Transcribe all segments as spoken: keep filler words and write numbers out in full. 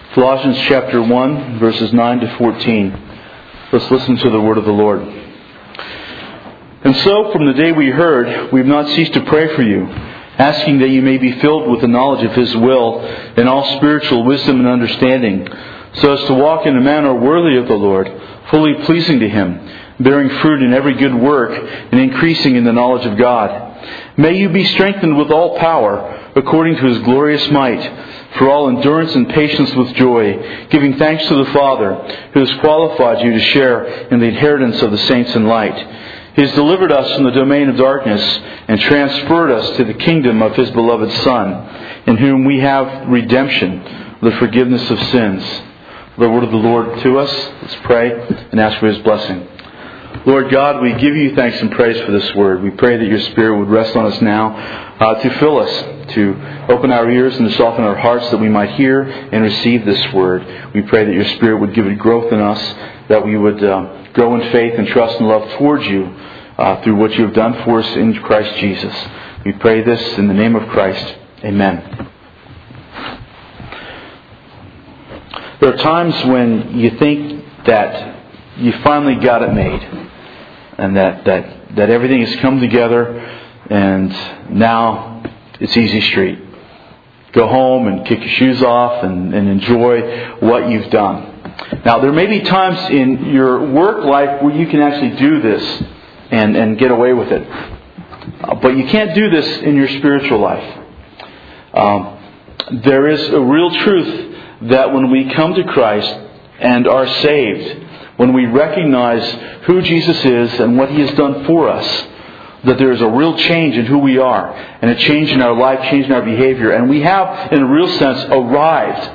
Colossians chapter one, verses nine to fourteen. Let's listen to the word of the Lord. And so, from the day we heard, we have not ceased to pray for you, asking that you may be filled with the knowledge of His will in all spiritual wisdom and understanding, so as to walk in a manner worthy of the Lord, fully pleasing to Him, bearing fruit in every good work, and increasing in the knowledge of God. May you be strengthened with all power, according to His glorious might, for all endurance and patience with joy, giving thanks to the Father, who has qualified you to share in the inheritance of the saints in light. He has delivered us from the domain of darkness and transferred us to the kingdom of His beloved Son, in whom we have redemption, the forgiveness of sins. The word of the Lord to us. Let's pray and ask for His blessing. Lord God, we give you thanks and praise for this word. We pray that your Spirit would rest on us now uh, to fill us, to open our ears and to soften our hearts that we might hear and receive this word. We pray that your Spirit would give it growth in us, that we would uh, grow in faith and trust and love towards you uh, through what you have done for us in Christ Jesus. We pray this in the name of Christ. Amen. There are times when you think that you finally got it made, and that, that, that everything has come together, and now it's easy street. Go home and kick your shoes off and, and enjoy what you've done. Now, there may be times in your work life where you can actually do this and, and get away with it. But you can't do this in your spiritual life. Um, there is a real truth that when we come to Christ and are saved, when we recognize who Jesus is and what He has done for us, that there is a real change in who we are, and a change in our life, change in our behavior. And we have, in a real sense, arrived.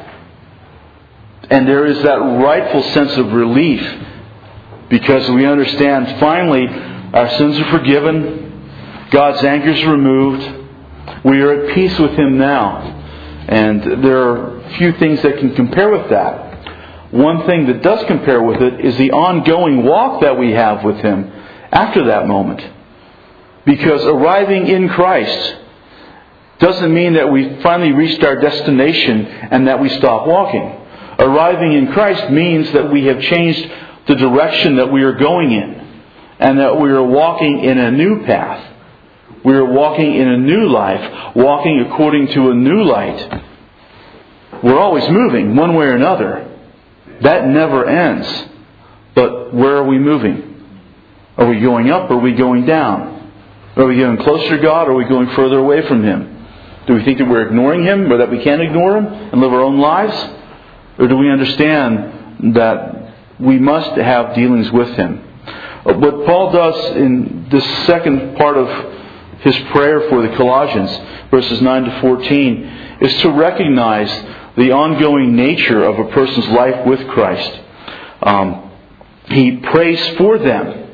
And there is that rightful sense of relief, because we understand finally our sins are forgiven, God's anger is removed, we are at peace with Him now. And there are few things that can compare with that. One thing that does compare with it is the ongoing walk that we have with Him after that moment. Because arriving in Christ doesn't mean that we finally reached our destination and that we stop walking. Arriving in Christ means that we have changed the direction that we are going in, and that we are walking in a new path. We are walking in a new life, walking according to a new light. We're always moving one way or another. That never ends. But where are we moving? Are we going up or are we going down? Are we getting closer to God or are we going further away from Him? Do we think that we're ignoring Him or that we can't ignore Him and live our own lives? Or do we understand that we must have dealings with Him? What Paul does in this second part of his prayer for the Colossians, verses nine to fourteen, is to recognize the ongoing nature of a person's life with Christ. Um, he prays for them,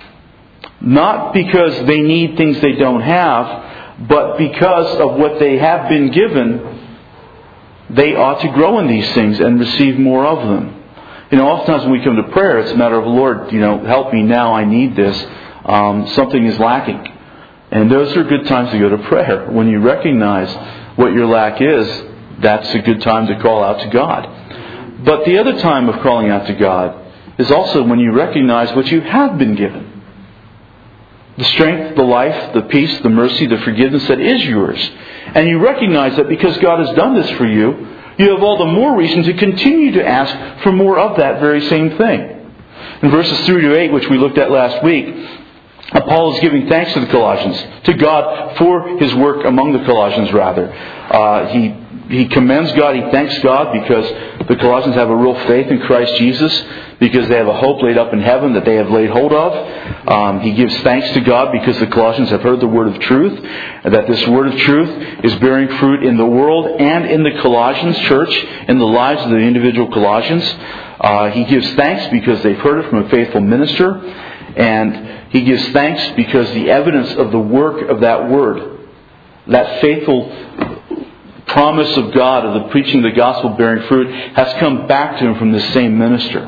not because they need things they don't have, but because of what they have been given, they ought to grow in these things and receive more of them. You know, oftentimes when we come to prayer, it's a matter of, Lord, you know, help me now, I need this. Um, something is lacking. And those are good times to go to prayer. When you recognize what your lack is, that's a good time to call out to God. But the other time of calling out to God is also when you recognize what you have been given. The strength, the life, the peace, the mercy, the forgiveness that is yours. And you recognize that because God has done this for you, you have all the more reason to continue to ask for more of that very same thing. In verses three to eight, which we looked at last week, Paul is giving thanks to the Colossians, to God for His work among the Colossians rather. Uh, he He commends God, he thanks God because the Colossians have a real faith in Christ Jesus, because they have a hope laid up in heaven that they have laid hold of. Um, he gives thanks to God because the Colossians have heard the word of truth, and that this word of truth is bearing fruit in the world and in the Colossians church, in the lives of the individual Colossians. Uh, he gives thanks because they've heard it from a faithful minister, and he gives thanks because the evidence of the work of that word, that faithful promise of God, of the preaching of the gospel bearing fruit, has come back to him from this same minister.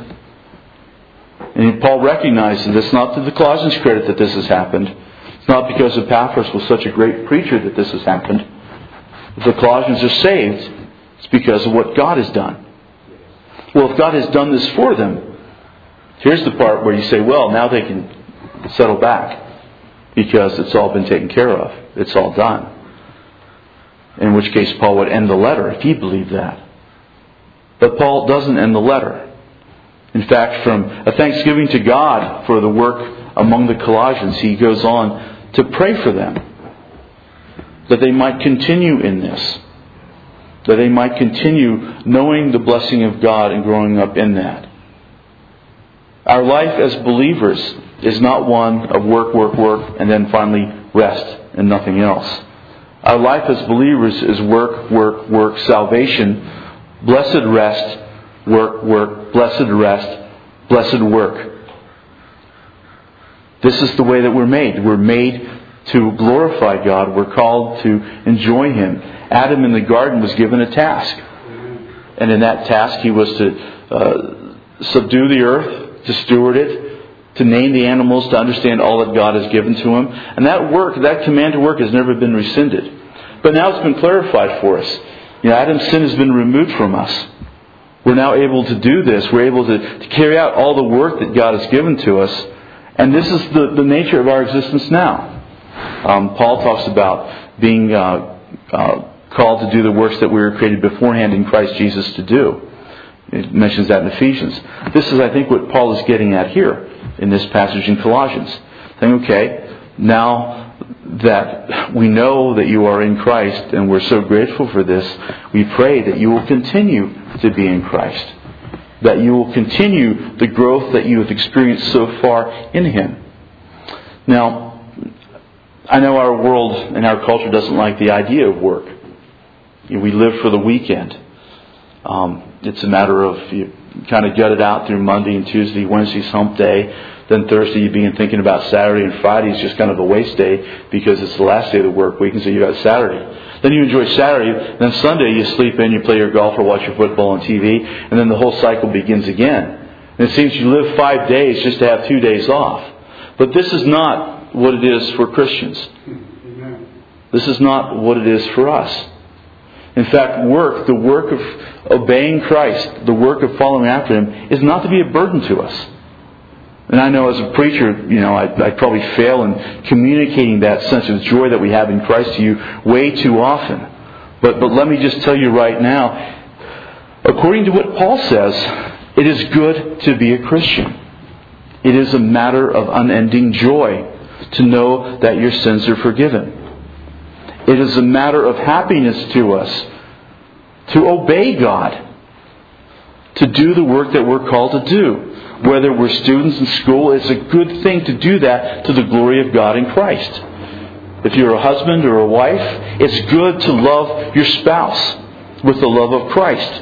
And Paul recognizes that it's not to the Colossians' credit that this has happened. It's not because Epaphras was such a great preacher that this has happened. If the Colossians are saved, it's because of what God has done. Well, if God has done this for them, here's the part where you say, well, now they can settle back because it's all been taken care of. It's all done. In which case Paul would end the letter if he believed that. But Paul doesn't end the letter. In fact, from a thanksgiving to God for the work among the Colossians, he goes on to pray for them, that they might continue in this, that they might continue knowing the blessing of God and growing up in that. Our life as believers is not one of work, work, work, and then finally rest and nothing else. Our life as believers is work, work, work, salvation, blessed rest, work, work, blessed rest, blessed work. This is the way that we're made. We're made to glorify God. We're called to enjoy Him. Adam in the garden was given a task. And in that task he was to uh, subdue the earth, to steward it, to name the animals, to understand all that God has given to him. And that work, that command to work has never been rescinded. But now it's been clarified for us. You know, Adam's sin has been removed from us. We're now able to do this. We're able to, to carry out all the work that God has given to us. And this is the, the nature of our existence now. Um, Paul talks about being uh, uh, called to do the works that we were created beforehand in Christ Jesus to do. It mentions that in Ephesians. This is, I think, what Paul is getting at here in this passage in Colossians. Saying, okay, now that we know that you are in Christ and we're so grateful for this, we pray that you will continue to be in Christ. That you will continue the growth that you have experienced so far in Him. Now, I know our world and our culture doesn't like the idea of work. You know, we live for the weekend. Um, it's a matter of you kind of gut it out through Monday and Tuesday, Wednesday's hump day. Then Thursday you begin thinking about Saturday, and Friday is just kind of a waste day because it's the last day of the work week, and so you got Saturday. Then you enjoy Saturday, then Sunday you sleep in, you play your golf or watch your football on T V, and then the whole cycle begins again. And it seems you live five days just to have two days off. But this is not what it is for Christians. This is not what it is for us. In fact, work, the work of obeying Christ, the work of following after Him, is not to be a burden to us. And I know as a preacher, you know, I, I probably fail in communicating that sense of joy that we have in Christ to you way too often. But but let me just tell you right now, according to what Paul says, it is good to be a Christian. It is a matter of unending joy to know that your sins are forgiven. It is a matter of happiness to us to obey God, to do the work that we're called to do. Whether we're students in school, it's a good thing to do that to the glory of God in Christ. If you're a husband or a wife, it's good to love your spouse with the love of Christ.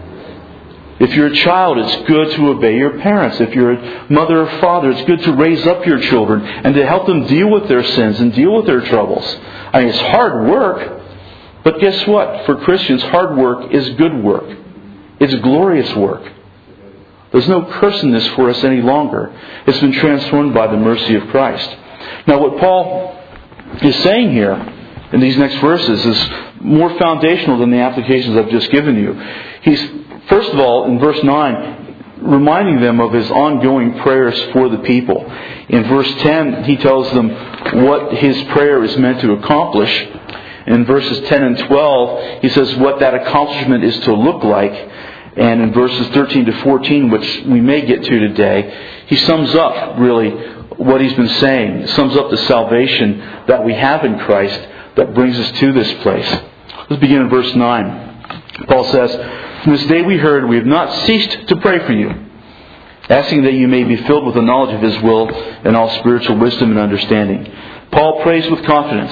If you're a child, it's good to obey your parents. If you're a mother or father, it's good to raise up your children and to help them deal with their sins and deal with their troubles. I mean, it's hard work, but guess what? For Christians, hard work is good work. It's glorious work. There's no cursedness for us any longer. It's been transformed by the mercy of Christ. Now, what Paul is saying here in these next verses is more foundational than the applications I've just given you. He's, first of all, in verse nine, reminding them of his ongoing prayers for the people. In verse ten, he tells them what his prayer is meant to accomplish. In verses ten and twelve, he says what that accomplishment is to look like. And in verses thirteen to fourteen, which we may get to today, he sums up really what he's been saying. He sums up the salvation that we have in Christ that brings us to this place. Let's begin in verse nine. Paul says, "From this day we heard, we have not ceased to pray for you, asking that you may be filled with the knowledge of His will and all spiritual wisdom and understanding." Paul prays with confidence.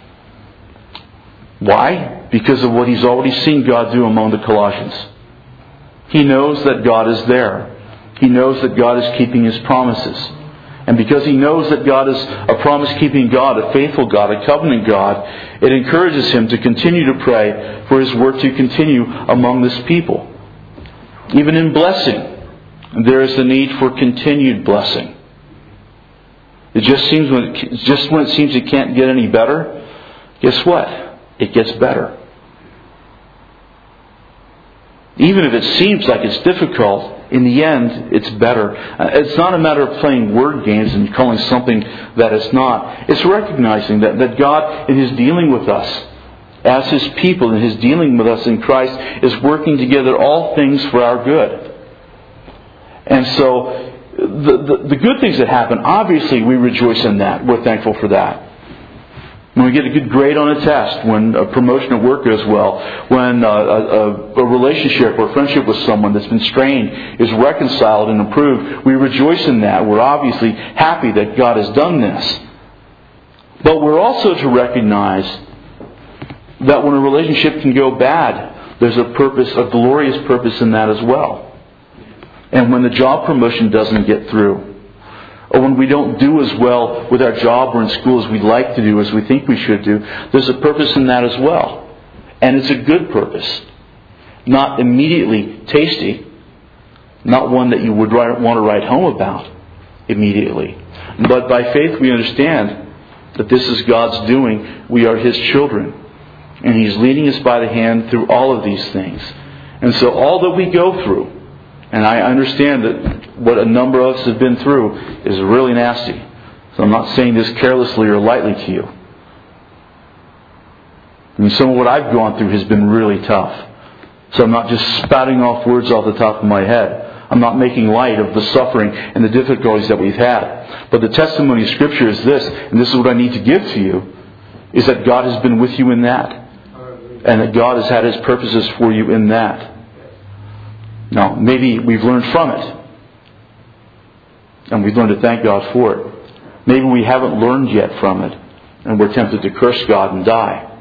Why? Because of what he's already seen God do among the Colossians. He knows that God is there. He knows that God is keeping His promises. And because he knows that God is a promise-keeping God, a faithful God, a covenant God, it encourages him to continue to pray for His work to continue among this people. Even in blessing, there is the need for continued blessing. It just seems when it, just when it seems it can't get any better, guess what? It gets better. Even if it seems like it's difficult, in the end, it's better. It's not a matter of playing word games and calling something that it's not. It's recognizing that, that God, in His dealing with us, as His people, and His dealing with us in Christ, is working together all things for our good. And so, the, the, the good things that happen, obviously we rejoice in that. We're thankful for that. When we get a good grade on a test, when a promotion at work goes well, when a, a, a relationship or friendship with someone that's been strained is reconciled and improved, we rejoice in that. We're obviously happy that God has done this. But we're also to recognize that when a relationship can go bad, there's a purpose, a glorious purpose in that as well. And when the job promotion doesn't get through, or when we don't do as well with our job or in school as we'd like to do, as we think we should do, there's a purpose in that as well. And it's a good purpose. Not immediately tasty. Not one that you would write, want to write home about immediately. But by faith we understand that this is God's doing. We are His children. And He's leading us by the hand through all of these things. And so all that we go through, and I understand that what a number of us have been through is really nasty. So I'm not saying this carelessly or lightly to you. I mean, some of what I've gone through has been really tough. So I'm not just spouting off words off the top of my head. I'm not making light of the suffering and the difficulties that we've had. But the testimony of Scripture is this, and this is what I need to give to you, is that God has been with you in that. And that God has had His purposes for you in that. Now, maybe we've learned from it. And we've learned to thank God for it. Maybe we haven't learned yet from it. And we're tempted to curse God and die.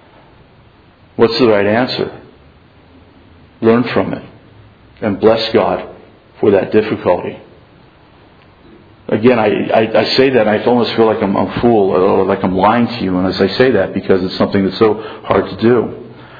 What's the right answer? Learn from it. And bless God for that difficulty. Again, I, I, I say that, I almost feel like I'm a fool, or like I'm lying to you, and as I say that, because it's something that's so hard to do.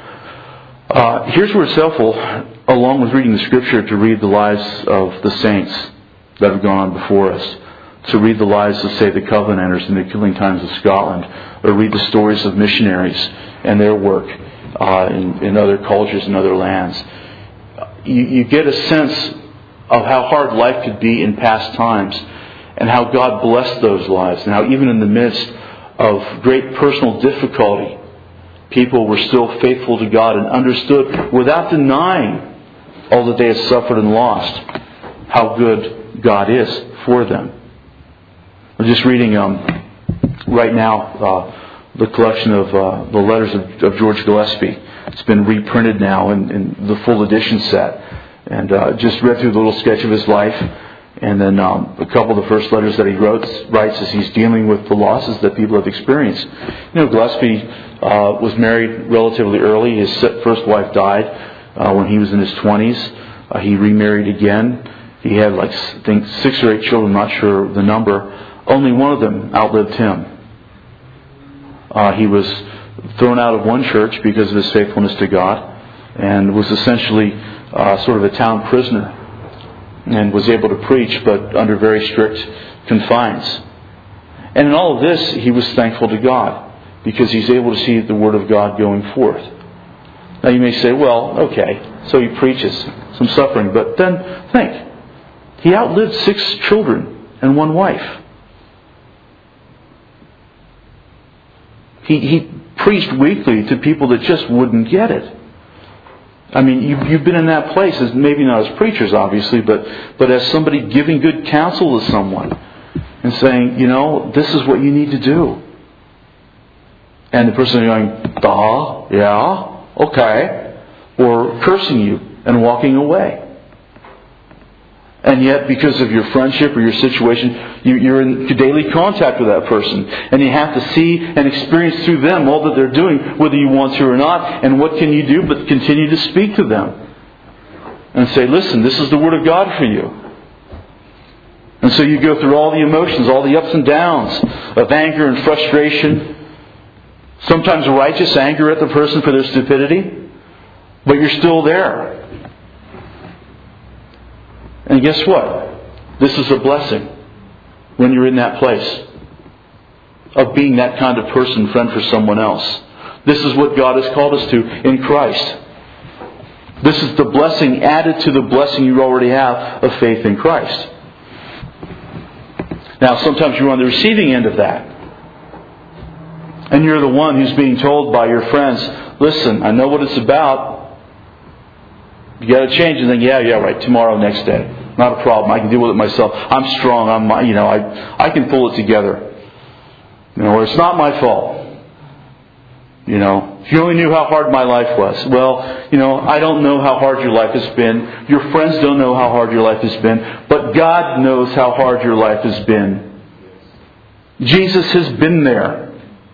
Uh, here's where it's helpful, along with reading the Scripture, to read the lives of the saints that have gone on before us. To read the lives of, say, the Covenanters in the killing times of Scotland, or read the stories of missionaries and their work uh, in, in other cultures and other lands. You, you get a sense of how hard life could be in past times, and how God blessed those lives, and how even in the midst of great personal difficulty, people were still faithful to God and understood, without denying all that they had suffered and lost, how good God is for them. I'm just reading um, right now uh, the collection of uh, the letters of, of George Gillespie. It's been reprinted now in, in the full edition set. And uh, just read through the little sketch of his life. And then um, a couple of the first letters that he wrote, writes as he's dealing with the losses that people have experienced. You know, Gillespie uh, was married relatively early. His first wife died uh, when he was in his twenties. Uh, he remarried again. He had, like, I think, six or eight children, I'm not sure the number. Only one of them outlived him. Uh, he was thrown out of one church because of his faithfulness to God, and was essentially uh, sort of a town prisoner, and was able to preach, but under very strict confines. And in all of this, he was thankful to God, because he's able to see the Word of God going forth. Now you may say, well, okay, so he preaches some suffering, but then think, he outlived six children and one wife. He, he preached weekly to people that just wouldn't get it. I mean, you've, you've been in that place, as maybe not as preachers, obviously, but, but as somebody giving good counsel to someone and saying, you know, this is what you need to do. And the person going, duh, yeah, okay, or cursing you and walking away. And yet, because of your friendship or your situation, you, you're in daily contact with that person. And you have to see and experience through them all that they're doing, whether you want to or not. And what can you do but continue to speak to them? And say, listen, this is the Word of God for you. And so you go through all the emotions, all the ups and downs of anger and frustration. Sometimes righteous anger at the person for their stupidity. But you're still there. And guess what? This is a blessing when you're in that place of being that kind of person, friend for someone else. This is what God has called us to in Christ. This is the blessing added to the blessing you already have of faith in Christ. Now, sometimes you're on the receiving end of that. And you're the one who's being told by your friends, listen, I know what it's about. You got to change. And then, yeah, yeah, right, tomorrow, next day. Not a problem. I can deal with it myself. I'm strong. I'm, you know, I, I can pull it together. You know, or it's not my fault. You know, if you only knew how hard my life was. Well, you know, I don't know how hard your life has been. Your friends don't know how hard your life has been. But God knows how hard your life has been. Jesus has been there.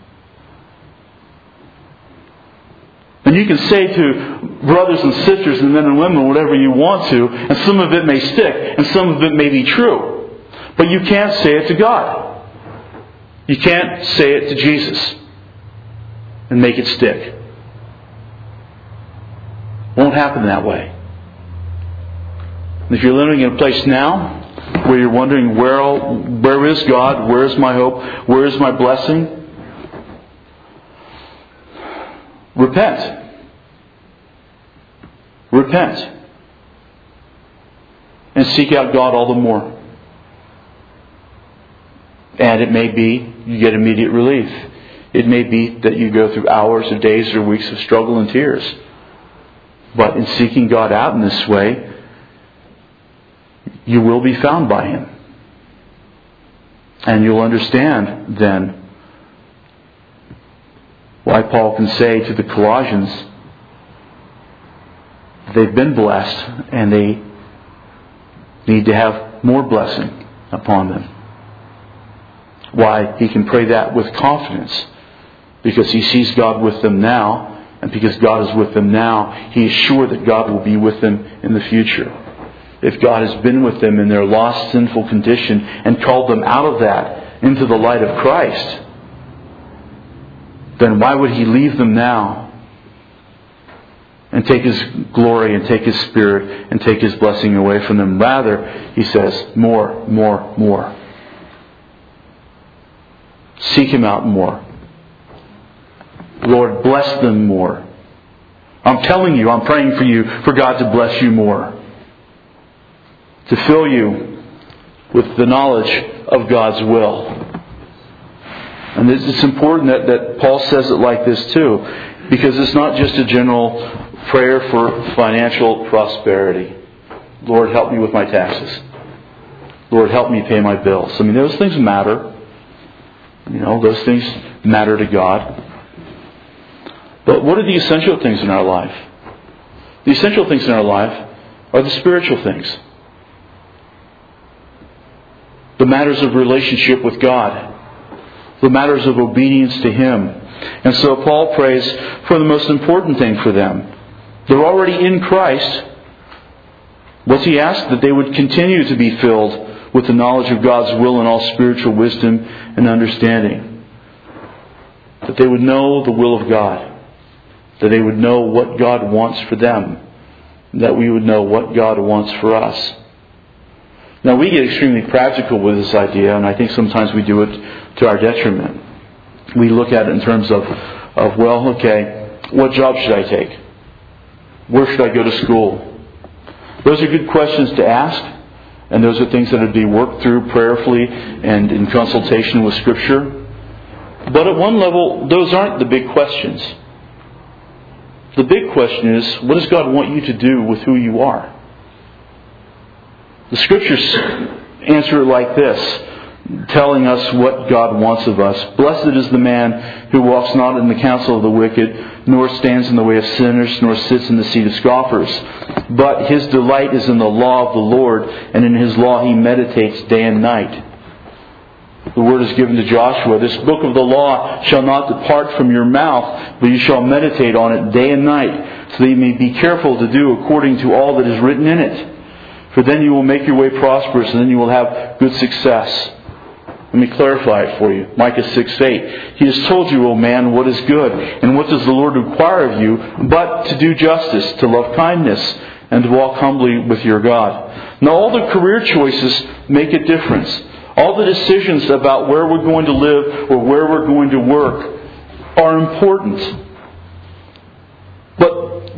And you can say to brothers and sisters and men and women whatever you want to, and some of it may stick, and some of it may be true. But you can't say it to God. You can't say it to Jesus and make it stick. Won't happen that way. If you're living in a place now where you're wondering, where, where is God? Where is my hope? Where is my blessing? Repent. Repent. And seek out God all the more. And it may be you get immediate relief. It may be that you go through hours or days or weeks of struggle and tears. But in seeking God out in this way, you will be found by Him. And you'll understand then why Paul can say to the Colossians, they've been blessed and they need to have more blessing upon them. Why he can pray that with confidence. Because he sees God with them now, and because God is with them now, he is sure that God will be with them in the future. If God has been with them in their lost, sinful condition and called them out of that into the light of Christ, then why would He leave them now and take His glory and take His Spirit and take His blessing away from them? Rather, He says, more, more, more. Seek Him out more. Lord, bless them more. I'm telling you, I'm praying for you, for God to bless you more. To fill you with the knowledge of God's will. And it's important that, that Paul says it like this too. Because it's not just a general prayer for financial prosperity. Lord, help me with my taxes. Lord, help me pay my bills. I mean, those things matter. You know, those things matter to God. But what are the essential things in our life? The essential things in our life are the spiritual things. The matters of relationship with God. The matters of obedience to Him. And so Paul prays for the most important thing for them. They're already in Christ. What's he asked? That they would continue to be filled with the knowledge of God's will and all spiritual wisdom and understanding. That they would know the will of God. That they would know what God wants for them. That we would know what God wants for us. Now we get extremely practical with this idea, and I think sometimes we do it to our detriment. We look at it in terms of, of well, okay, what job should I take? Where should I go to school? Those are good questions to ask, and those are things that would be worked through prayerfully and in consultation with Scripture. But at one level, those aren't the big questions. The big question is, what does God want you to do with who you are? The Scriptures answer it like this, telling us what God wants of us. Blessed is the man who walks not in the counsel of the wicked, nor stands in the way of sinners, nor sits in the seat of scoffers. But his delight is in the law of the Lord, and in His law he meditates day and night. The word is given to Joshua, this book of the law shall not depart from your mouth, but you shall meditate on it day and night, so that you may be careful to do according to all that is written in it. For then you will make your way prosperous, and then you will have good success. Let me clarify it for you. Micah six eight. He has told you, O man, what is good, and what does the Lord require of you, but to do justice, to love kindness, and to walk humbly with your God. Now all the career choices make a difference. All the decisions about where we're going to live or where we're going to work are important. But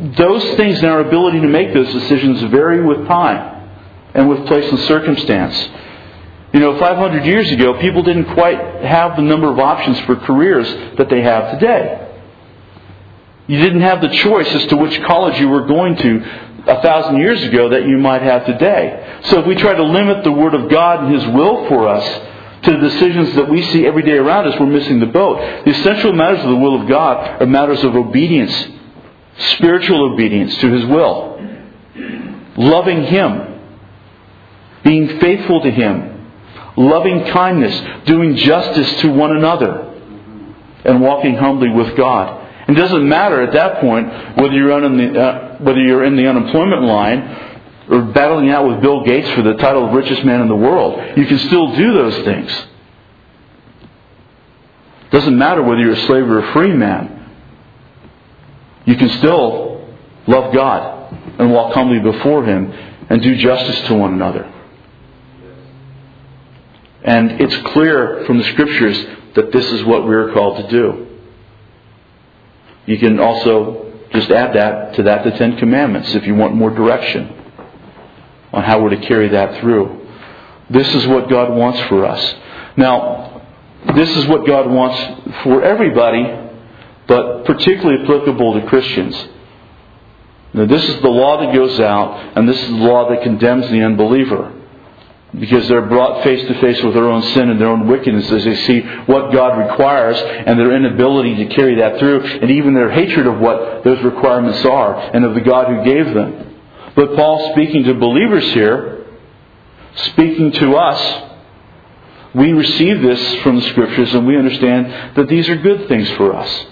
those things and our ability to make those decisions vary with time and with place and circumstance. You know, five hundred years ago, people didn't quite have the number of options for careers that they have today. You didn't have the choice as to which college you were going to a thousand years ago that you might have today. So if we try to limit the Word of God and His will for us to the decisions that we see every day around us, we're missing the boat. The essential matters of the will of God are matters of obedience, spiritual obedience to His will, loving Him, being faithful to Him, loving kindness, doing justice to one another, and walking humbly with God. It doesn't matter at that point whether you're on the uh, whether you're in the unemployment line or battling out with Bill Gates for the title of richest man in the world. You can still do those things. It doesn't matter whether you're a slave or a free man. You can still love God and walk humbly before Him and do justice to one another. And it's clear from the Scriptures that this is what we're called to do. You can also just add that to that the Ten Commandments if you want more direction on how we're to carry that through. This is what God wants for us. Now, this is what God wants for everybody, but particularly applicable to Christians. Now, this is the law that goes out, and this is the law that condemns the unbeliever. Because they're brought face to face with their own sin and their own wickedness as they see what God requires and their inability to carry that through, and even their hatred of what those requirements are and of the God who gave them. But Paul, speaking to believers here, speaking to us, we receive this from the Scriptures and we understand that these are good things for us.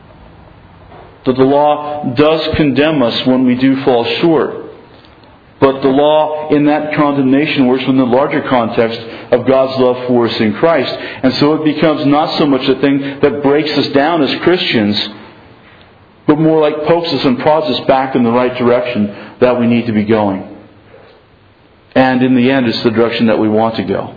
That the law does condemn us when we do fall short. But the law in that condemnation works within the larger context of God's love for us in Christ. And so it becomes not so much a thing that breaks us down as Christians, but more like pokes us and prods us back in the right direction that we need to be going. And in the end, it's the direction that we want to go.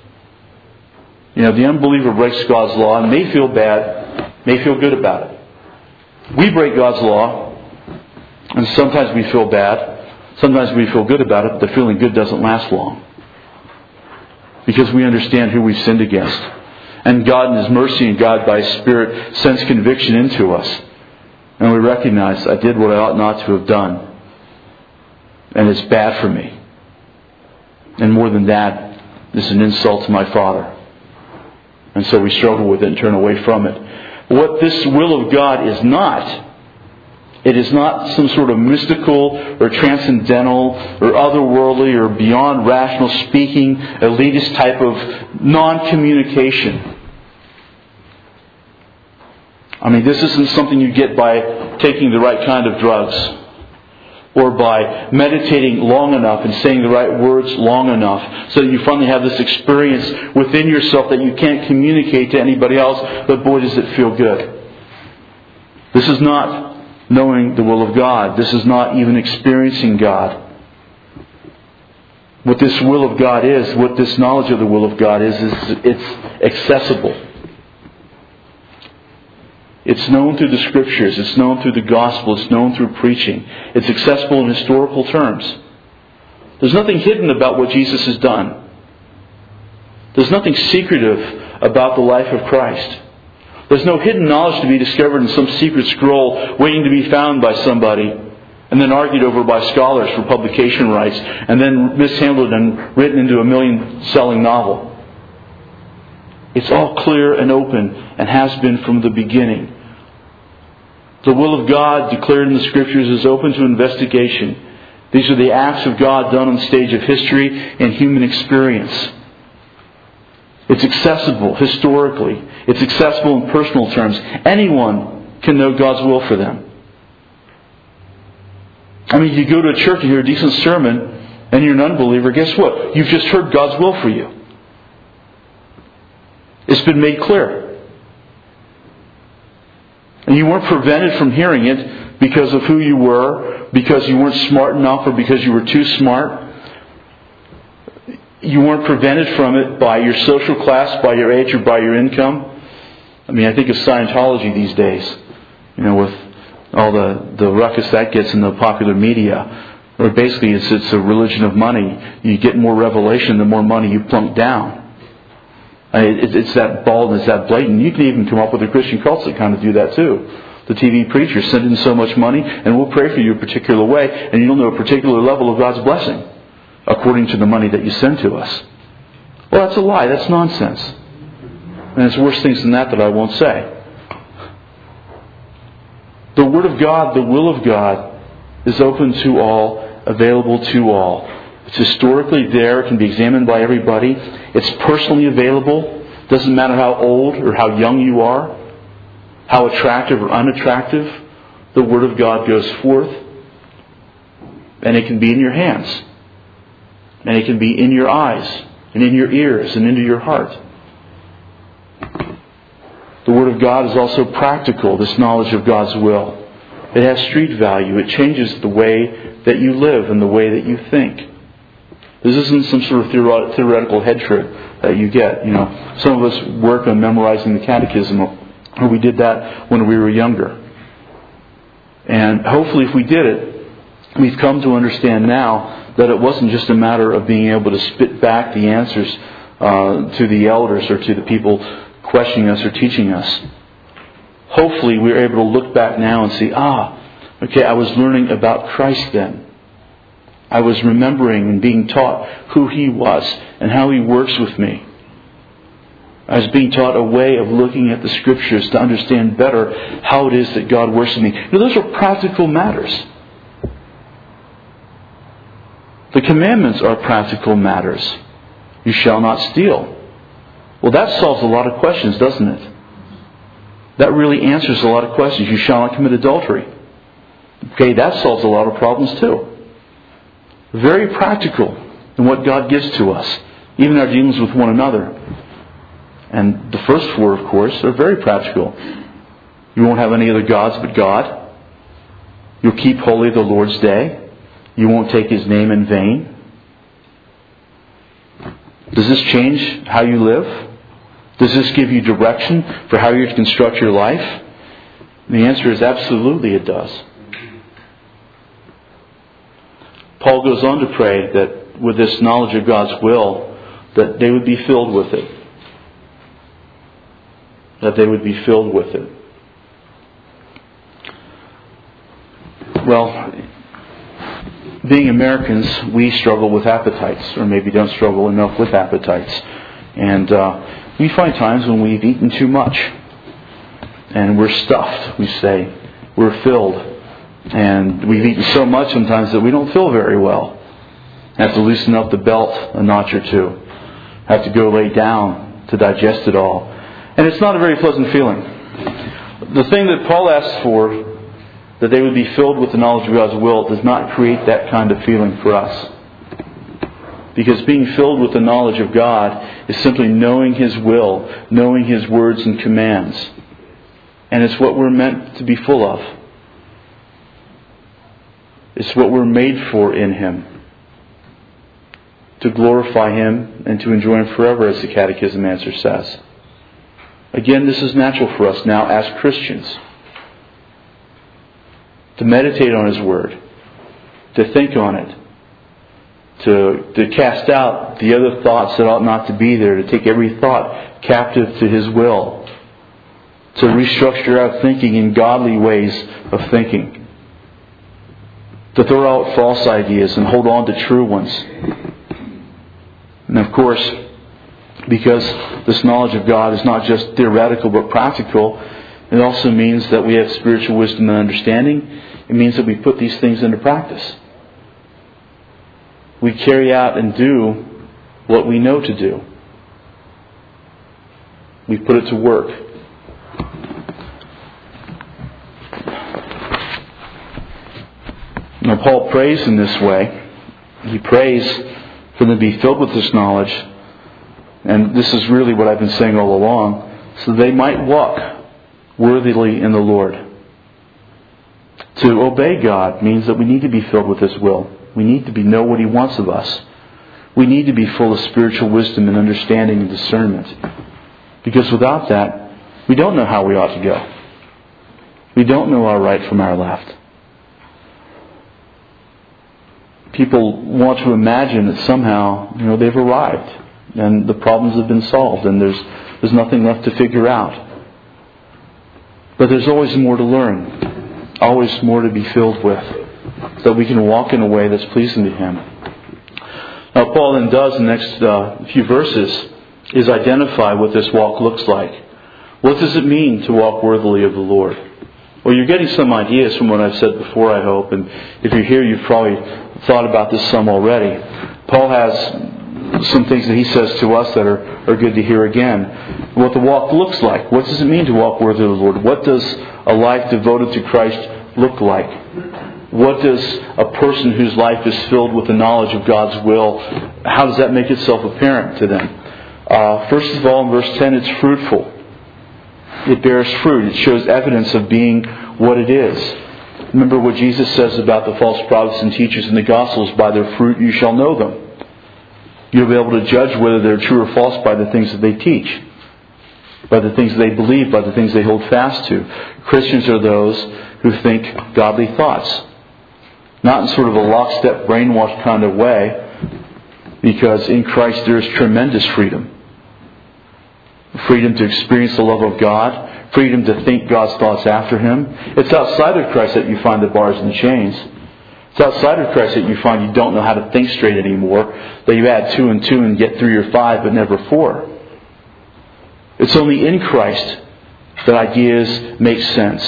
You know, the unbeliever breaks God's law and may feel bad, may feel good about it. We break God's law, and sometimes we feel bad. Sometimes we feel good about it, but the feeling good doesn't last long. Because we understand who we've sinned against. And God in His mercy and God by His Spirit sends conviction into us. And we recognize, I did what I ought not to have done. And it's bad for me. And more than that, this is an insult to my Father. And so we struggle with it and turn away from it. What this will of God is not, it is not some sort of mystical or transcendental or otherworldly or beyond rational speaking, elitist type of non-communication. I mean, this isn't something you get by taking the right kind of drugs or by meditating long enough and saying the right words long enough so that you finally have this experience within yourself that you can't communicate to anybody else, but boy, does it feel good. This is not knowing the will of God. This is not even experiencing God. What this will of God is, what this knowledge of the will of God is, is it's accessible. It's known through the Scriptures. It's known through the Gospel. It's known through preaching. It's accessible in historical terms. There's nothing hidden about what Jesus has done. There's nothing secretive about the life of Christ. There's no hidden knowledge to be discovered in some secret scroll waiting to be found by somebody and then argued over by scholars for publication rights and then mishandled and written into a million-selling novel. It's all clear and open and has been from the beginning. The will of God declared in the Scriptures is open to investigation. These are the acts of God done on the stage of history and human experience. It's accessible historically. It's accessible in personal terms. Anyone can know God's will for them. I mean, you go to a church and hear a decent sermon and you're an unbeliever, guess what? You've just heard God's will for you. It's been made clear. And you weren't prevented from hearing it because of who you were, because you weren't smart enough, or because you were too smart. You weren't prevented from it by your social class, by your age, or by your income. I mean, I think of Scientology these days. You know, with all the, the ruckus that gets in the popular media. Or basically it's, it's a religion of money. You get more revelation the more money you plunk down. It, it's that bald, it's that blatant. You can even come up with a Christian cults that kind of do that too. The T V preachers send in so much money and we'll pray for you a particular way and you'll know a particular level of God's blessing according to the money that you send to us. Well, that's a lie. That's nonsense. And there's worse things than that that I won't say. The Word of God, the will of God, is open to all, available to all. It's historically there. It can be examined by everybody. It's personally available. Doesn't matter how old or how young you are, how attractive or unattractive. The Word of God goes forth. And it can be in your hands. And it can be in your eyes and in your ears and into your heart. The Word of God is also practical, this knowledge of God's will. It has street value. It changes the way that you live and the way that you think. This isn't some sort of theoretical head trip that you get. You know, some of us work on memorizing the catechism, or we did that when we were younger. And hopefully if we did it, we've come to understand now that it wasn't just a matter of being able to spit back the answers uh, to the elders or to the people questioning us or teaching us. Hopefully we're able to look back now and see, ah, okay, I was learning about Christ then. I was remembering and being taught who He was and how He works with me. I was being taught a way of looking at the Scriptures to understand better how it is that God works with me. Now, those are practical matters. The commandments are practical matters. You shall not steal. Well, that solves a lot of questions, doesn't it? That really answers a lot of questions. You shall not commit adultery. Okay, that solves a lot of problems too. Very practical in what God gives to us, even our dealings with one another. And the first four, of course, are very practical. You won't have any other gods but God. You'll keep holy the Lord's day. You won't take His name in vain. Does this change how you live? Does this give you direction for how you're to construct your life? The answer is absolutely it does. Paul goes on to pray that with this knowledge of God's will, that they would be filled with it. That they would be filled with it. Well, being Americans, we struggle with appetites, or maybe don't struggle enough with appetites. And uh, we find times when we've eaten too much. And we're stuffed, we say. We're filled. And we've eaten so much sometimes that we don't feel very well. Have to loosen up the belt a notch or two. Have to go lay down to digest it all. And it's not a very pleasant feeling. The thing that Paul asks for, that they would be filled with the knowledge of God's will, does not create that kind of feeling for us. Because being filled with the knowledge of God is simply knowing His will, knowing His words and commands. And it's what we're meant to be full of. It's what we're made for in Him. To glorify Him and to enjoy Him forever, as the Catechism answer says. Again, this is natural for us now as Christians. To meditate on His Word. To think on it. To, to cast out the other thoughts that ought not to be there. To take every thought captive to His will. To restructure our thinking in godly ways of thinking. To throw out false ideas and hold on to true ones. And of course, because this knowledge of God is not just theoretical but practical, it also means that we have spiritual wisdom and understanding. It means that we put these things into practice. We carry out and do what we know to do. We put it to work. Now, Paul prays in this way. He prays for them to be filled with this knowledge. And this is really what I've been saying all along. So they might walk worthily in the Lord. To obey God means that we need to be filled with His will. We need to be know what He wants of us. We need to be full of spiritual wisdom and understanding and discernment. Because without that, we don't know how we ought to go. We don't know our right from our left. People want to imagine that somehow, you know, they've arrived and the problems have been solved and there's there's nothing left to figure out. But there's always more to learn, always more to be filled with, so that we can walk in a way that's pleasing to Him. Now, Paul then does in the next uh, few verses is identify what this walk looks like. What does it mean to walk worthily of the Lord? Well, you're getting some ideas from what I've said before, I hope. And if you're here, you've probably thought about this some already. Paul has some things that he says to us that are, are good to hear again. What the walk looks like. What does it mean to walk worthy of the Lord? What does a life devoted to Christ look like? What does a person whose life is filled with the knowledge of God's will, how does that make itself apparent to them? Uh, first of all, in verse ten, it's fruitful. It bears fruit. It shows evidence of being what it is. Remember what Jesus says about the false prophets and teachers in the Gospels, by their fruit you shall know them. You'll be able to judge whether they're true or false by the things that they teach, by the things they believe, by the things they hold fast to. Christians are those who think godly thoughts. Not in sort of a lockstep, brainwashed kind of way, because in Christ there is tremendous freedom. Freedom to experience the love of God. Freedom to think God's thoughts after Him. It's outside of Christ that you find the bars and chains. It's outside of Christ that you find you don't know how to think straight anymore. That you add two and two and get three or five, but never four. It's only in Christ that ideas make sense.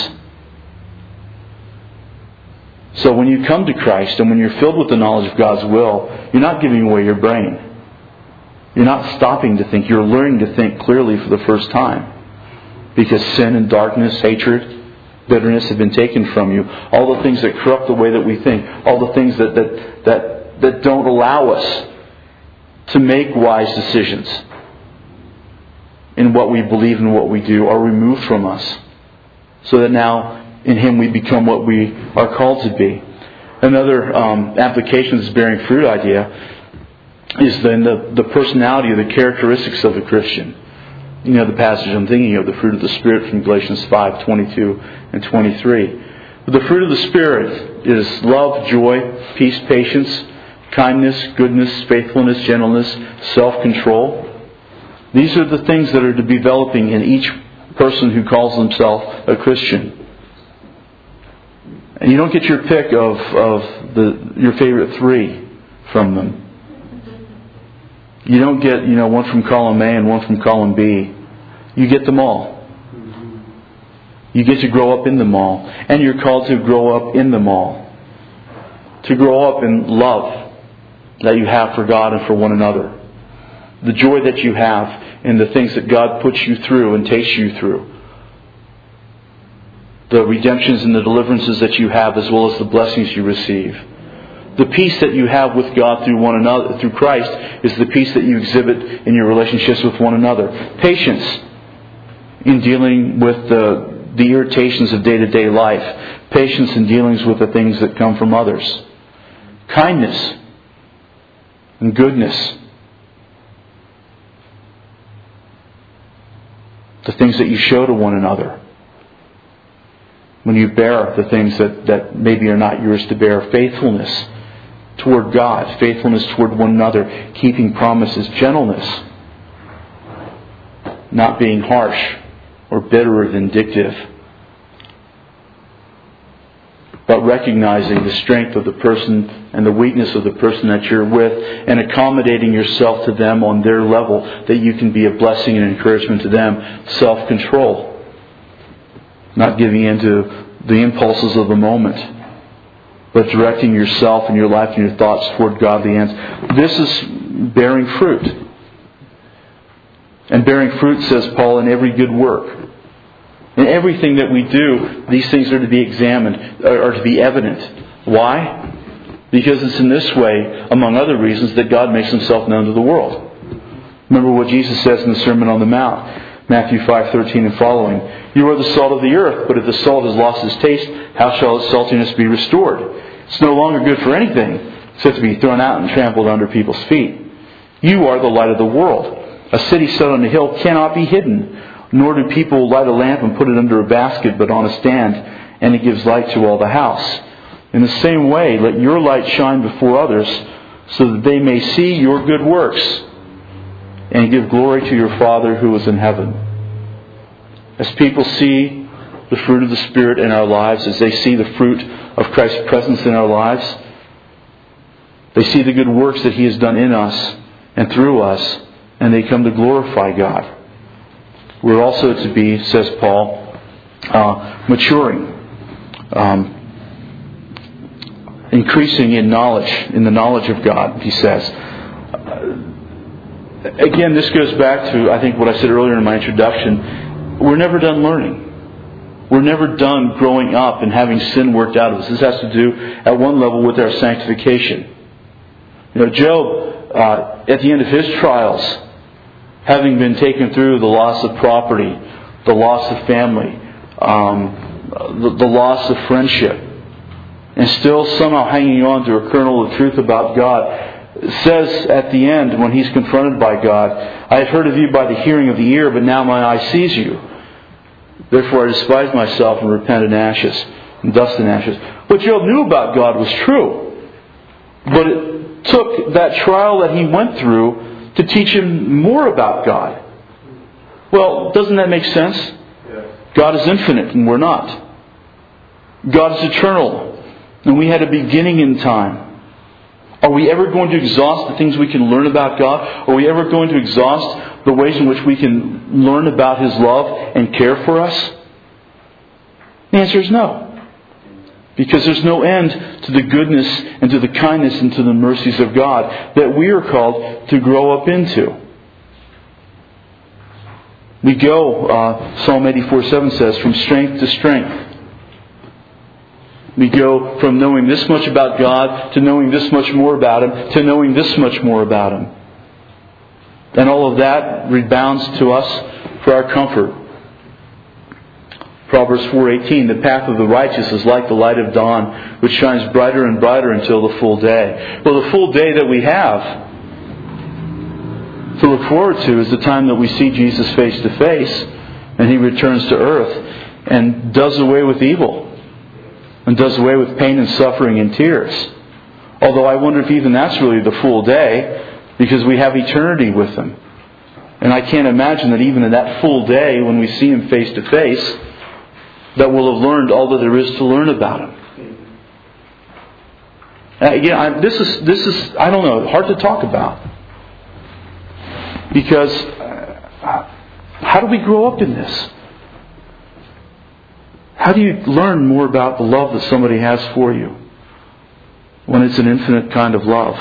So when you come to Christ and when you're filled with the knowledge of God's will, you're not giving away your brain. You're not stopping to think. You're learning to think clearly for the first time. Because sin and darkness, hatred, bitterness have been taken from you. All the things that corrupt the way that we think. All the things that, that, that, that don't allow us to make wise decisions in what we believe and what we do are removed from us. So that now in Him we become what we are called to be. Another um, application of this bearing fruit idea is then the, the personality or the characteristics of a Christian. You know the passage I'm thinking of, the fruit of the Spirit from Galatians five, twenty-two and twenty-three. But the fruit of the Spirit is love, joy, peace, patience, kindness, goodness, faithfulness, gentleness, self-control. These are the things that are to be developing in each person who calls himself a Christian. And you don't get your pick of, of the your favorite three from them. You don't get, you know, one from column A and one from column B. You get them all. You get to grow up in them all. And you're called to grow up in them all. To grow up in love that you have for God and for one another. The joy that you have in the things that God puts you through and takes you through. The redemptions and the deliverances that you have, as well as the blessings you receive. The peace that you have with God through one another, through Christ, is the peace that you exhibit in your relationships with one another. Patience in dealing with the, the irritations of day-to-day life. Patience in dealings with the things that come from others. Kindness and goodness. The things that you show to one another. When you bear the things that, that maybe are not yours to bear. Faithfulness toward God, faithfulness toward one another, keeping promises, gentleness, not being harsh or bitter or vindictive, but recognizing the strength of the person and the weakness of the person that you're with and accommodating yourself to them on their level that you can be a blessing and encouragement to them. Self-control, not giving in to the impulses of the moment, but directing yourself and your life and your thoughts toward godly ends. This is bearing fruit. And bearing fruit, says Paul, in every good work. In everything that we do, these things are to be examined, are to be evident. Why? Because it's in this way, among other reasons, that God makes Himself known to the world. Remember what Jesus says in the Sermon on the Mount, Matthew five thirteen and following. You are the salt of the earth, but if the salt has lost its taste, how shall its saltiness be restored? It's no longer good for anything except to be thrown out and trampled under people's feet. You are the light of the world. A city set on a hill cannot be hidden. Nor do people light a lamp and put it under a basket, but on a stand, and it gives light to all the house. In the same way, let your light shine before others, so that they may see your good works and give glory to your Father who is in heaven. As people see the fruit of the Spirit in our lives, as they see the fruit of Christ's presence in our lives, they see the good works that He has done in us and through us, and they come to glorify God. We're also to be, says Paul, uh, maturing, um, increasing in knowledge, in the knowledge of God, he says. Again, this goes back to, I think, what I said earlier in my introduction. We're never done learning. We're never done growing up and having sin worked out of us. This has to do, at one level, with our sanctification. You know, Job, uh, at the end of his trials, having been taken through the loss of property, the loss of family, um, the, the loss of friendship, and still somehow hanging on to a kernel of truth about God, says at the end, when he's confronted by God, I have heard of you by the hearing of the ear, but now my eye sees you. Therefore I despise myself and repent in ashes, and dust and ashes. What Job knew about God was true. But it took that trial that he went through to teach him more about God. Well, doesn't that make sense? God is infinite and we're not. God is eternal and we had a beginning in time. Are we ever going to exhaust the things we can learn about God? Are we ever going to exhaust the ways in which we can learn about His love and care for us? The answer is no. Because there's no end to the goodness and to the kindness and to the mercies of God that we are called to grow up into. We go, uh, Psalm eighty-four seven says, from strength to strength. We go from knowing this much about God to knowing this much more about Him to knowing this much more about Him. And all of that rebounds to us for our comfort. Proverbs four eighteen, the path of the righteous is like the light of dawn, which shines brighter and brighter until the full day. Well, the full day that we have to look forward to is the time that we see Jesus face to face and He returns to earth and does away with evil and does away with pain and suffering and tears. Although I wonder if even that's really the full day, because we have eternity with Him. And I can't imagine that even in that full day, when we see Him face to face, that we'll have learned all that there is to learn about Him. Uh, again, I, this is this is I don't know, hard to talk about, because uh, how do we grow up in this? How do you learn more about the love that somebody has for you when it's an infinite kind of love?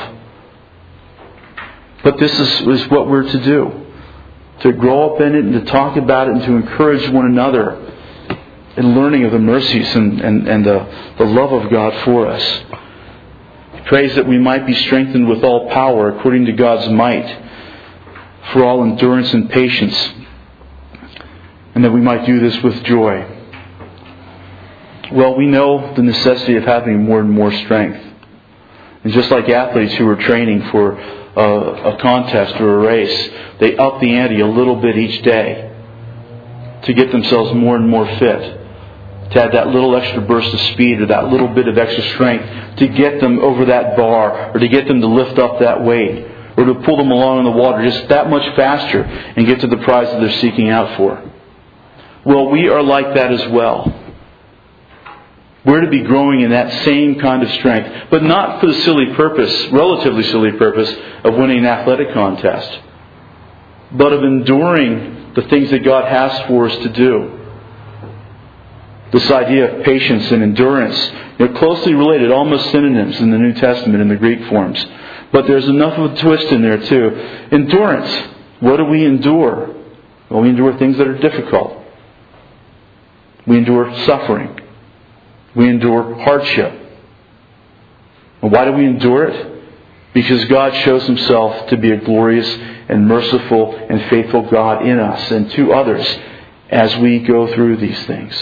But this is, is what we're to do. To grow up in it and to talk about it and to encourage one another in learning of the mercies and, and, and the, the love of God for us. He prays that we might be strengthened with all power according to God's might for all endurance and patience, and that we might do this with joy. Well, we know the necessity of having more and more strength. And just like athletes who are training for a, a contest or a race, they up the ante a little bit each day to get themselves more and more fit. To add that little extra burst of speed or that little bit of extra strength to get them over that bar or to get them to lift up that weight or to pull them along in the water just that much faster and get to the prize that they're seeking out for. Well, we are like that as well. We're to be growing in that same kind of strength, but not for the silly purpose, relatively silly purpose, of winning an athletic contest, but of enduring the things that God has for us to do. This idea of patience and endurance, they're closely related, almost synonyms in the New Testament in the Greek forms. But there's enough of a twist in there too. Endurance. What do we endure? Well, we endure things that are difficult. We endure suffering. We endure hardship. And why do we endure it? Because God shows Himself to be a glorious and merciful and faithful God in us and to others as we go through these things.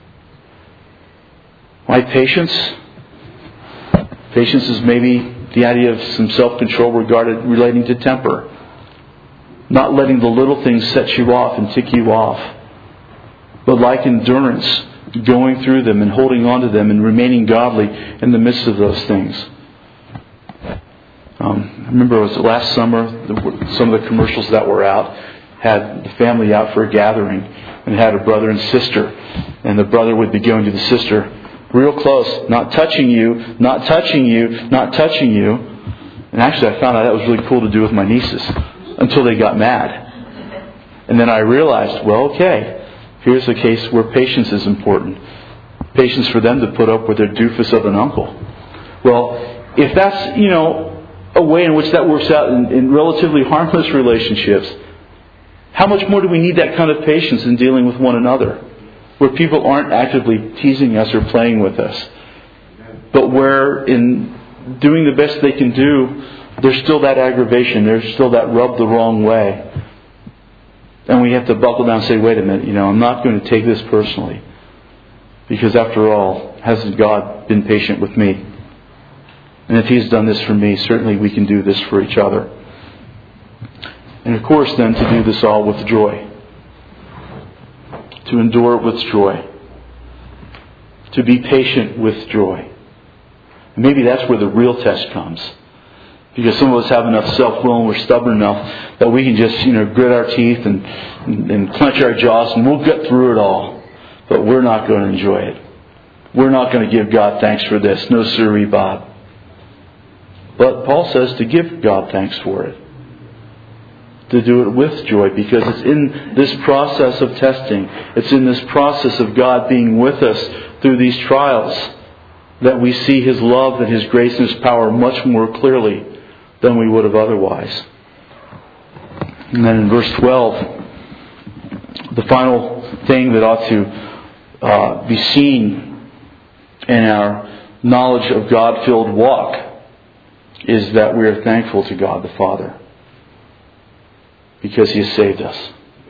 Why patience? Patience is maybe the idea of some self-control regarded relating to temper. Not letting the little things set you off and tick you off. but like endurance, going through them and holding on to them and remaining godly in the midst of those things. Um, I remember it was last summer, the, some of the commercials that were out had the family out for a gathering and had a brother and sister. And the brother would be going to the sister, real close, not touching you, not touching you, not touching you. And actually I found out that was really cool to do with my nieces until they got mad. And then I realized, well, okay, here's a case where patience is important. Patience for them to put up with their doofus of an uncle. Well, if that's, you know, a way in which that works out in, in relatively harmless relationships, how much more do we need that kind of patience in dealing with one another? Where people aren't actively teasing us or playing with us, but where in doing the best they can do, there's still that aggravation, there's still that rub the wrong way. And we have to buckle down and say, wait a minute, you know, I'm not going to take this personally. Because after all, hasn't God been patient with me? And if He's done this for me, certainly we can do this for each other. And of course then, to do this all with joy. To endure it with joy. To be patient with joy. And maybe that's where the real test comes. Because some of us have enough self-will and we're stubborn enough that we can just, you know, grit our teeth and, and, and clench our jaws and we'll get through it all. But we're not going to enjoy it. We're not going to give God thanks for this. No siree, Bob. But Paul says to give God thanks for it. To do it with joy, because it's in this process of testing, it's in this process of God being with us through these trials that we see His love and His grace and His power much more clearly than we would have otherwise. And then in verse twelve, the final thing that ought to uh, be seen in our knowledge of God-filled walk is that we are thankful to God the Father because He has saved us.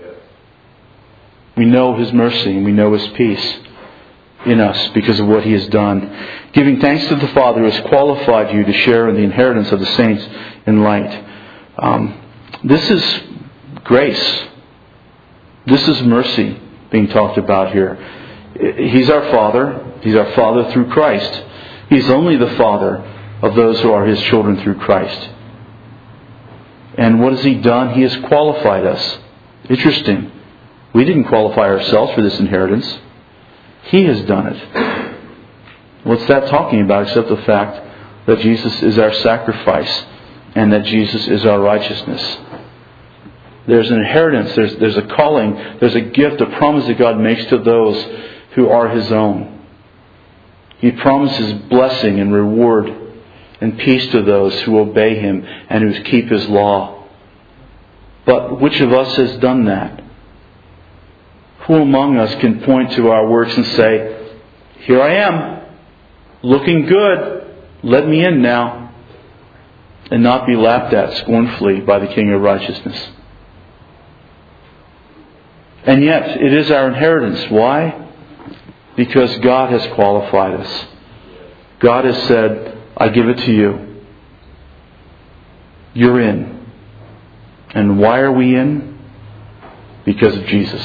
We know His mercy and we know His peace in us because of what He has done. Giving thanks to the Father has qualified you to share in the inheritance of the saints in light. Um, this is grace. This is mercy being talked about here. He's our Father. He's our Father through Christ. He's only the Father of those who are His children through Christ. And what has He done? He has qualified us. Interesting. We didn't qualify ourselves for this inheritance. He has done it. What's that talking about except the fact that Jesus is our sacrifice and that Jesus is our righteousness? There's an inheritance, there's, there's a calling, there's a gift, a promise that God makes to those who are His own. He promises blessing and reward and peace to those who obey Him and who keep His law. But which of us has done that? Who among us can point to our works and say, here I am, looking good, let me in now, and not be laughed at scornfully by the King of Righteousness? And yet, it is our inheritance. Why? Because God has qualified us. God has said, I give it to you. You're in. And why are we in? Because of Jesus.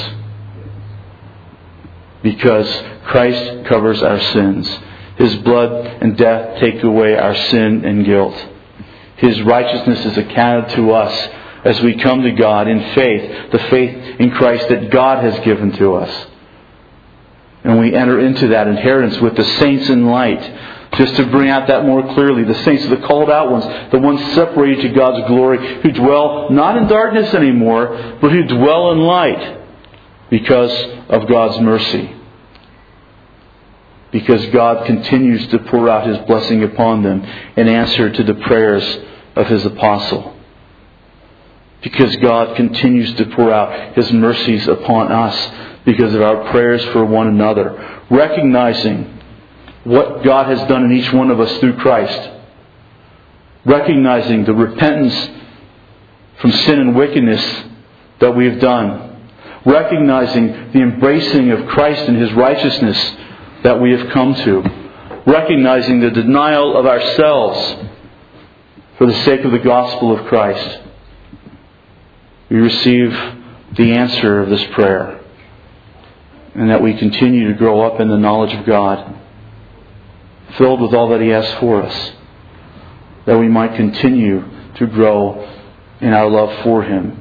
Because Christ covers our sins. His blood and death take away our sin and guilt. His righteousness is accounted to us as we come to God in faith, the faith in Christ that God has given to us. And we enter into that inheritance with the saints in light. Just to bring out that more clearly, the saints are the called out ones, the ones separated to God's glory, who dwell not in darkness anymore, but who dwell in light because of God's mercy. Because God continues to pour out His blessing upon them in answer to the prayers of His apostle. Because God continues to pour out His mercies upon us because of our prayers for one another. Recognizing what God has done in each one of us through Christ. Recognizing the repentance from sin and wickedness that we have done. Recognizing the embracing of Christ and His righteousness that we have come to. Recognizing the denial of ourselves for the sake of the gospel of Christ. We receive the answer of this prayer. and that we continue to grow up in the knowledge of God, filled with all that He has for us, that we might continue to grow in our love for Him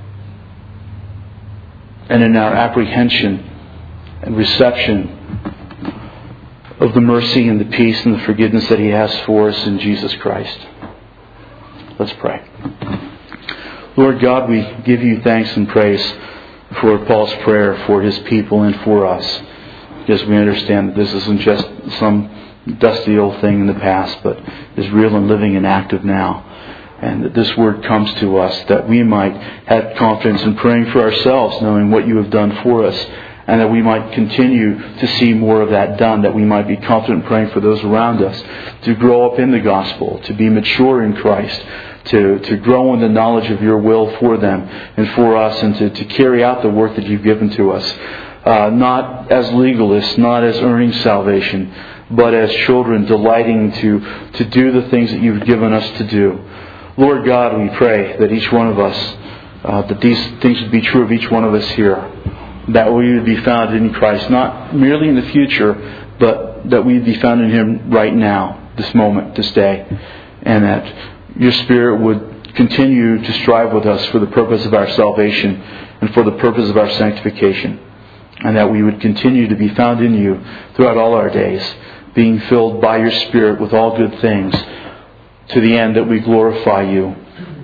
and in our apprehension and reception of the mercy and the peace and the forgiveness that He has for us in Jesus Christ. Let's pray. Lord God, we give You thanks and praise for Paul's prayer for his people and for us, because we understand that this isn't just some dusty old thing in the past, but is real and living and active now. And that this word comes to us that we might have confidence in praying for ourselves, knowing what You have done for us, and that we might continue to see more of that done, that we might be confident in praying for those around us, to grow up in the gospel, to be mature in Christ, to, to grow in the knowledge of Your will for them and for us, and to, to carry out the work that You've given to us. Uh, not as legalists, not as earning salvation, but as children delighting to, to do the things that You've given us to do. Lord God, we pray that each one of us, uh, that these things would be true of each one of us here, that we would be found in Christ, not merely in the future, but that we would be found in Him right now, this moment, this day, and that Your Spirit would continue to strive with us for the purpose of our salvation and for the purpose of our sanctification, and that we would continue to be found in You throughout all our days, being filled by Your Spirit with all good things, to the end that we glorify You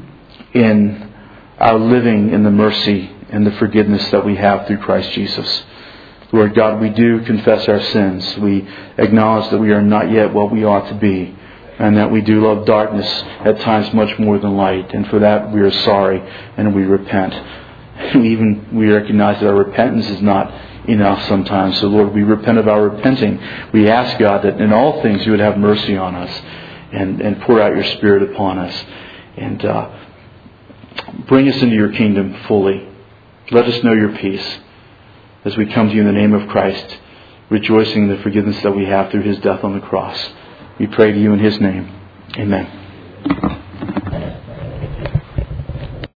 in our living in the mercy and the forgiveness that we have through Christ Jesus. Lord God, we do confess our sins. We acknowledge that we are not yet what we ought to be, and that we do love darkness at times much more than light. And for that we are sorry and we repent. And even we recognize that our repentance is not enough sometimes. So Lord, we repent of our repenting. We ask God that in all things You would have mercy on us and, and pour out Your Spirit upon us. And uh, bring us into Your kingdom fully. Let us know Your peace as we come to You in the name of Christ, rejoicing in the forgiveness that we have through His death on the cross. We pray to You in His name. Amen.